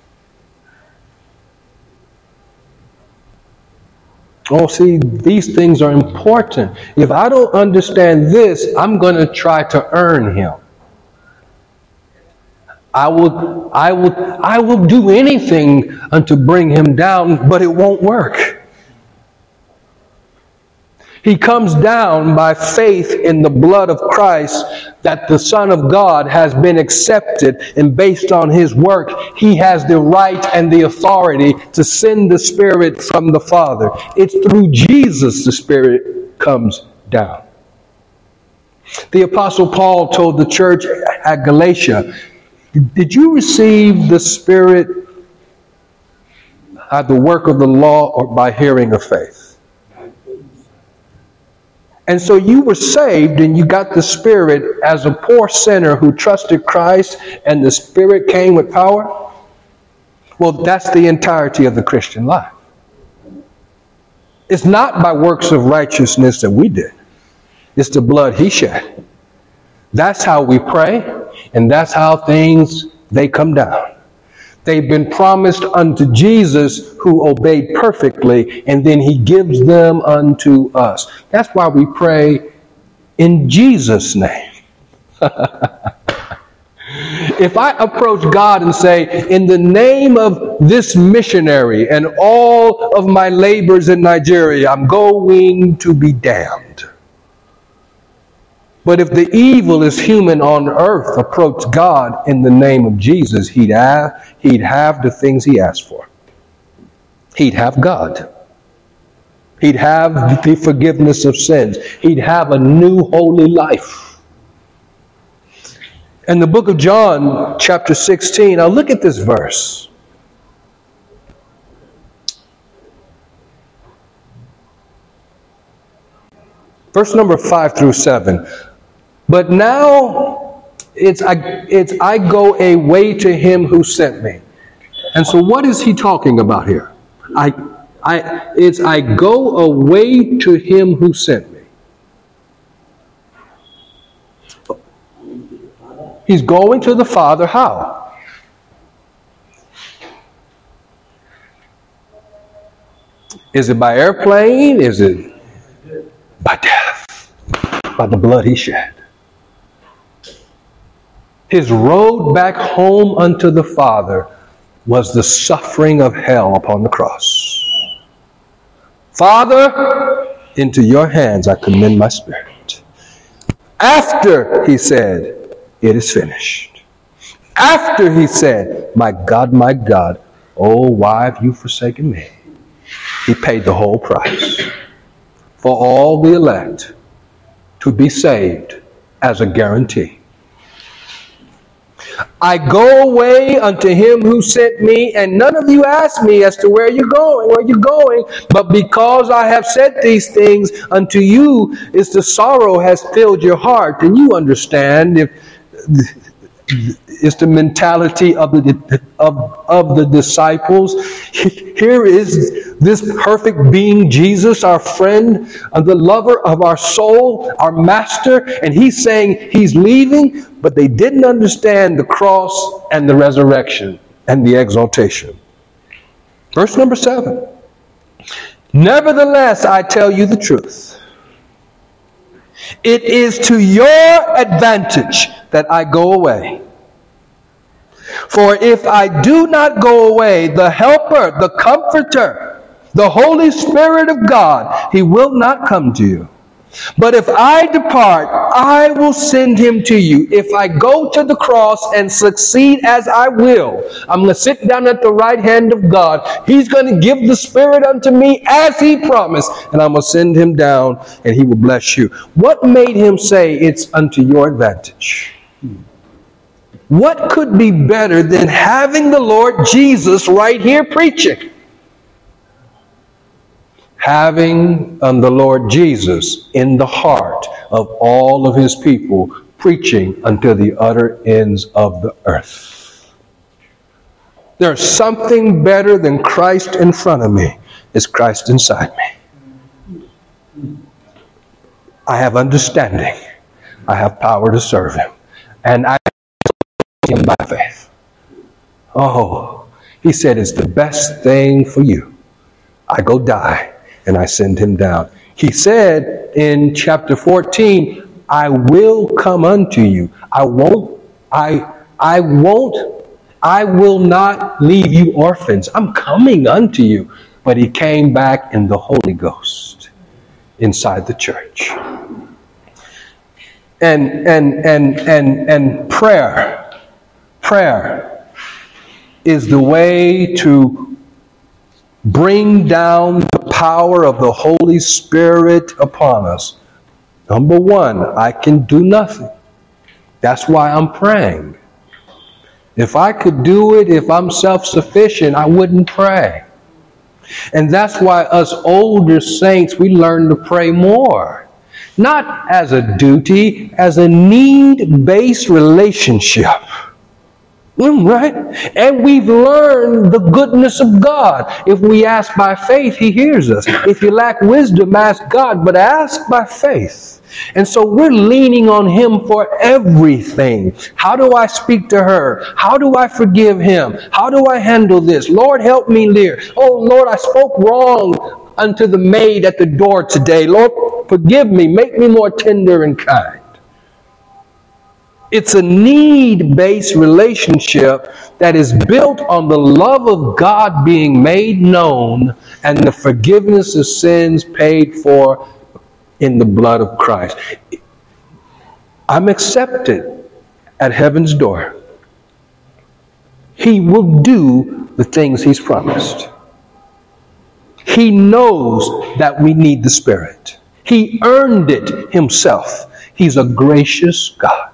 Oh, see, these things are important. If I don't understand this, I'm going to try to earn Him. I will do anything to bring Him down, but it won't work. He comes down by faith in the blood of Christ, that the Son of God has been accepted, and based on His work, He has the right and the authority to send the Spirit from the Father. It's through Jesus the Spirit comes down. The Apostle Paul told the church at Galatia, did you receive the Spirit at the work of the law or by hearing of faith? And so you were saved and you got the Spirit as a poor sinner who trusted Christ, and the Spirit came with power? Well, that's the entirety of the Christian life. It's not by works of righteousness that we did. It's the blood He shed. That's how we pray, and that's how they come down. They've been promised unto Jesus, who obeyed perfectly, and then He gives them unto us. That's why we pray in Jesus' name. If I approach God and say, in the name of this missionary and all of my labors in Nigeria, I'm going to be damned. But if the evil is human on earth approach God in the name of Jesus, he'd have the things He asked for. He'd have God. He'd have the forgiveness of sins. He'd have a new holy life. In the book of John, chapter 16, now look at this verse. Verse number 5 through 7. But now it's I go away to Him who sent me. And so what is He talking about here? I go away to Him who sent me. He's going to the Father how? Is it by airplane? Is it by death? By the blood He shed. His road back home unto the Father was the suffering of hell upon the cross. Father, into your hands I commend my spirit. After He said, it is finished. After He said, my God, oh, why have you forsaken me? He paid the whole price for all the elect to be saved as a guarantee. I go away unto Him who sent me, and none of you ask me as to where you're going, but because I have said these things unto you, is the sorrow has filled your heart. And you understand, if it's the mentality of the disciples. Here is this perfect being, Jesus, our friend, the lover of our soul, our master, and He's saying He's leaving, but they didn't understand the cross and the resurrection and the exaltation. Verse number 7. Nevertheless, I tell you the truth. It is to your advantage that I go away. For if I do not go away, the Helper, the Comforter, the Holy Spirit of God, He will not come to you. But if I depart, I will send Him to you. If I go to the cross and succeed as I will, I'm going to sit down at the right hand of God. He's going to give the Spirit unto me as He promised, and I'm going to send Him down, and He will bless you. What made Him say it's unto your advantage? What could be better than having the Lord Jesus right here preaching? having the Lord Jesus in the heart of all of his people, preaching unto the utter ends of the earth. There's something better than Christ in front of me. It's Christ inside me. I have understanding. I have power to serve him. And I serve him by faith. Oh, he said it's the best thing for you. I go die and I send him down. He said in chapter 14, I will come unto you. I will not leave you orphans. I'm coming unto you. But he came back in the Holy Ghost inside the church. And prayer is the way to bring down the power of the Holy Spirit upon us. Number one, I can do nothing. That's why I'm praying. If I could do it, if I'm self-sufficient, I wouldn't pray. And that's why us older saints, we learn to pray more. Not as a duty, as a need-based relationship. Right? And we've learned the goodness of God. If we ask by faith, he hears us. If you lack wisdom, ask God, but ask by faith. And so we're leaning on him for everything. How do I speak to her? How do I forgive him? How do I handle this? Lord, help me here. Oh, Lord, I spoke wrong unto the maid at the door today. Lord, forgive me. Make me more tender and kind. It's a need-based relationship that is built on the love of God being made known and the forgiveness of sins paid for in the blood of Christ. I'm accepted at heaven's door. He will do the things he's promised. He knows that we need the Spirit. He earned it himself. He's a gracious God.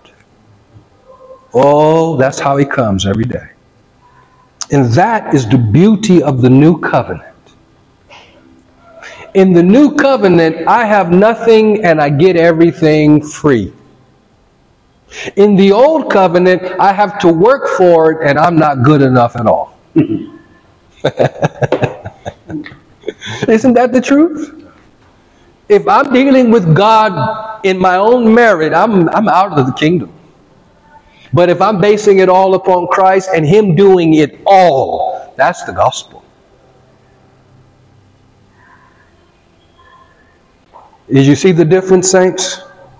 Oh, that's how he comes every day. And that is the beauty of the new covenant. In the new covenant, I have nothing and I get everything free. In the old covenant, I have to work for it and I'm not good enough at all. Isn't that the truth? If I'm dealing with God in my own merit, I'm out of the kingdom. But if I'm basing it all upon Christ and him doing it all, that's the gospel. Did you see the difference, saints?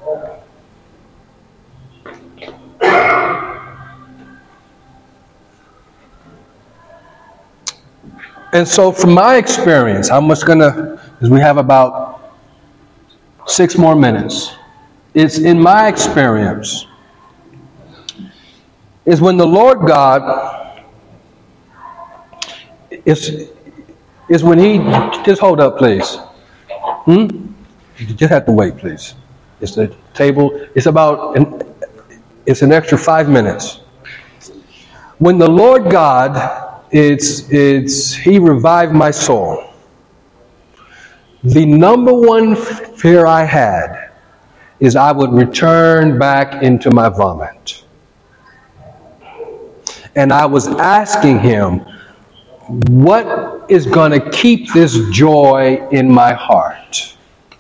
And so from my experience, I'm just because we have about 6 more minutes. It's in my experience, is when the Lord God is when he, just hold up please. You just have to wait please. It's the table, it's an extra 5 minutes. When the Lord God, he revived my soul. The number one fear I had is I would return back into my vomit. And I was asking him, what is going to keep this joy in my heart?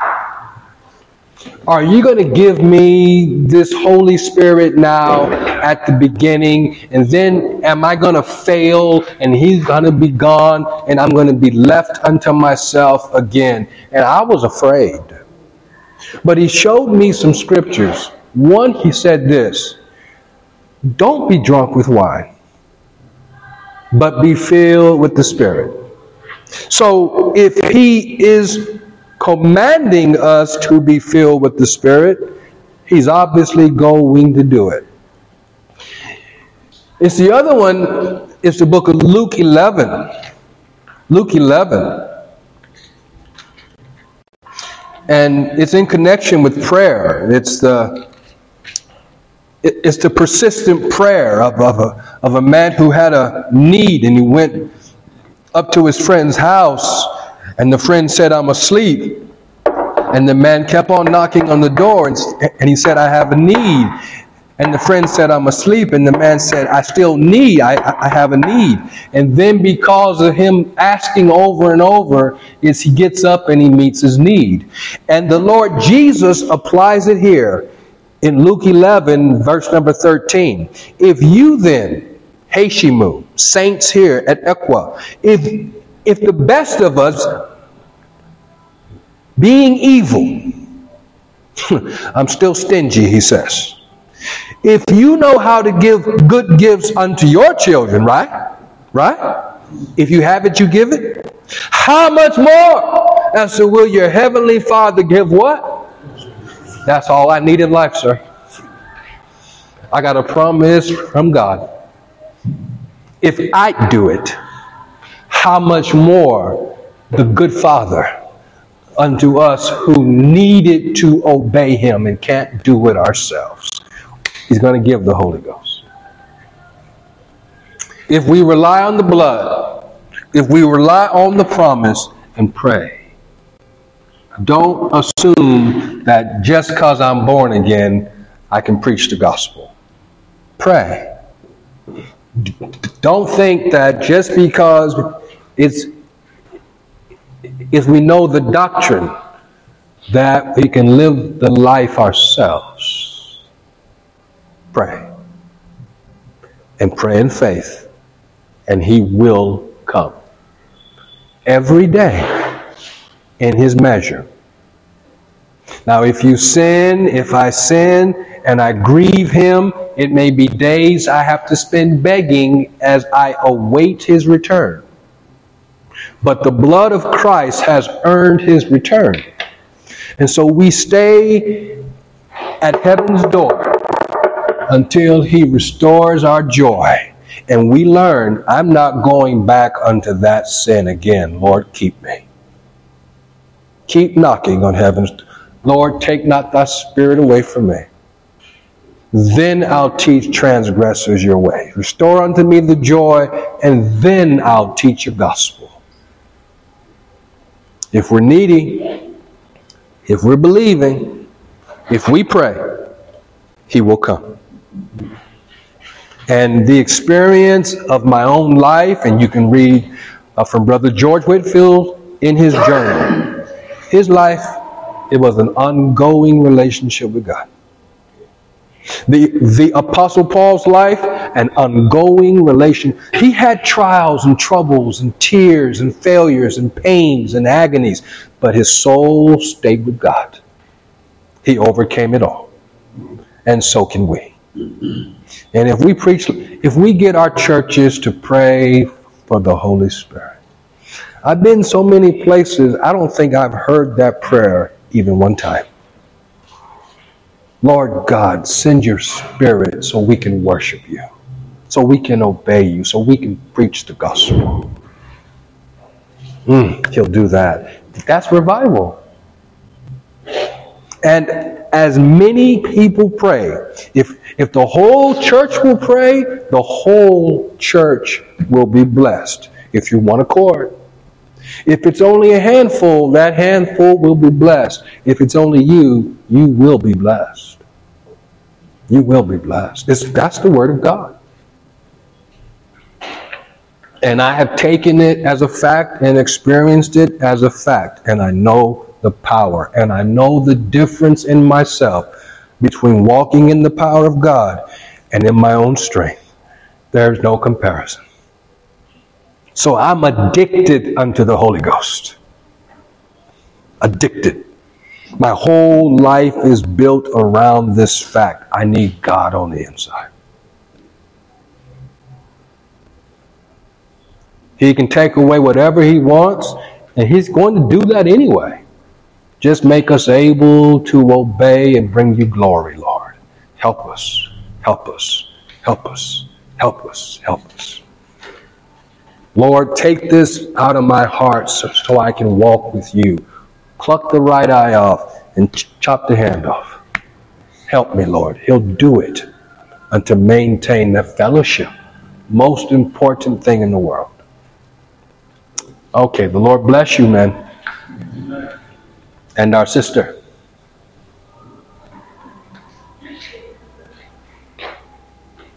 Are you going to give me this Holy Spirit now at the beginning, and then am I going to fail and he's going to be gone and I'm going to be left unto myself again? And I was afraid. But he showed me some scriptures. One, he said this, don't be drunk with wine, but be filled with the Spirit. So if he is commanding us to be filled with the Spirit, he's obviously going to do it. It's the other one, it's the book of Luke 11. Luke 11. And it's in connection with prayer. It's the persistent prayer of a man who had a need, and he went up to his friend's house And the friend said, I'm asleep. And the man kept on knocking on the door, and he said, I have a need. And the friend said, I'm asleep. And the man said, I still need. I have a need. And then because of him asking over and over, is he gets up and he meets his need. And the Lord Jesus applies it here in Luke 11, verse number 13. If you then, Hashimu, saints here at Equa, if the best of us, being evil, I'm still stingy, he says. If you know how to give good gifts unto your children, right? Right? If you have it, you give it. How much more? And so will your heavenly Father give what? That's all I need in life, sir. I got a promise from God. If I do it, how much more the good Father unto us who needed to obey him and can't do it ourselves. He's going to give the Holy Ghost. If we rely on the blood, if we rely on the promise and pray, don't assume that just because I'm born again, I can preach the gospel. Pray. Don't think that just because if we know the doctrine, that we can live the life ourselves. Pray. And pray in faith. And he will come. Every day in his measure. Now if I sin and I grieve him, it may be days I have to spend begging as I await his return. But the blood of Christ has earned his return. And so we stay at heaven's door until he restores our joy. And we learn, I'm not going back unto that sin again. Lord, keep me. Keep knocking on heaven's door. Lord, take not thy spirit away from me. Then I'll teach transgressors your way. Restore unto me the joy, and then I'll teach your gospel. If we're needy, if we're believing, if we pray, he will come. And the experience of my own life, and you can read from Brother George Whitefield in his journal. His life, it was an ongoing relationship with God. The Apostle Paul's life, an ongoing relation. He had trials and troubles and tears and failures and pains and agonies, but his soul stayed with God. He overcame it all. And so can we. And if we get our churches to pray for the Holy Spirit. I've been so many places, I don't think I've heard that prayer even one time. Lord God, send your Spirit so we can worship you, so we can obey you, so we can preach the gospel. He'll do that. That's revival. And as many people pray, if the whole church will pray, the whole church will be blessed. If you want a chord. If it's only a handful, that handful will be blessed. If it's only you, you will be blessed. You will be blessed. That's the word of God. And I have taken it as a fact and experienced it as a fact. And I know the power. And I know the difference in myself between walking in the power of God and in my own strength. There's no comparison. So I'm addicted unto the Holy Ghost. Addicted. My whole life is built around this fact. I need God on the inside. He can take away whatever he wants, and he's going to do that anyway. Just make us able to obey and bring you glory, Lord. Help us. Help us. Help us. Help us. Help us. Lord, take this out of my heart so I can walk with you. Pluck the right eye off and chop the hand off. Help me, Lord. He'll do it and to maintain the fellowship. Most important thing in the world. Okay, the Lord bless you, man. and our sister.